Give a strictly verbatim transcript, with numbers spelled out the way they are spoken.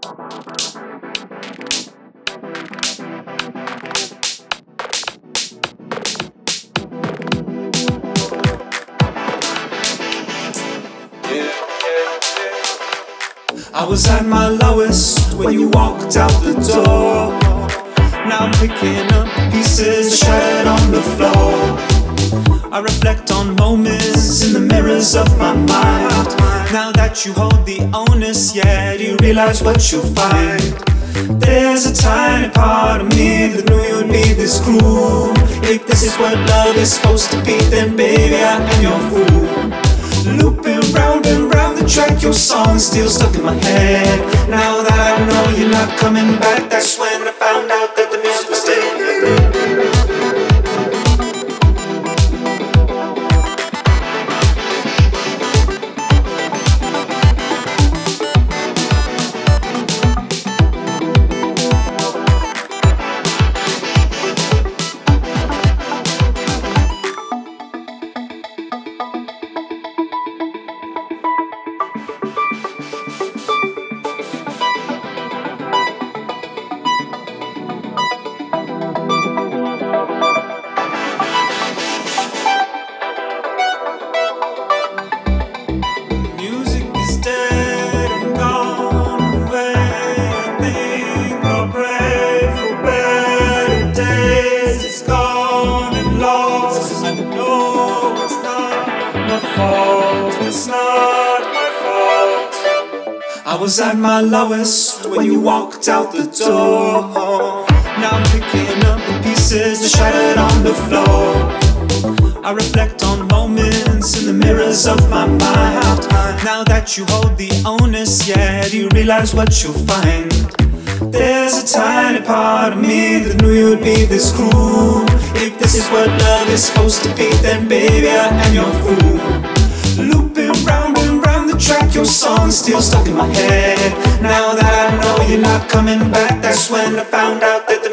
I was at my lowest when you walked out the door. Now I'm picking up pieces shattered on the floor. I reflect on moments in the mirrors of my mind. Now that you hold the onus, yeah, do you realize what you'll find? There's a tiny part of me that knew you'd be this cruel. If this is what love is supposed to be, then baby I am your fool. Looping round and round the track, your song's still stuck in my head. Now that I know you're not coming back, that's when I found out that the music was dead. I was at my lowest when you walked out the door. Now I'm picking up the pieces shattered on the floor. I reflect on moments in the mirrors of my mind. Now that you hold the onus, yeah, do you realize what you'll find? There's a tiny part of me that knew you'd be this cruel. If this is what love is supposed to be, then baby I am your fool. Looping round and round the track, your song's still stuck in my head. Now that I know you're not coming back, that's when I found out that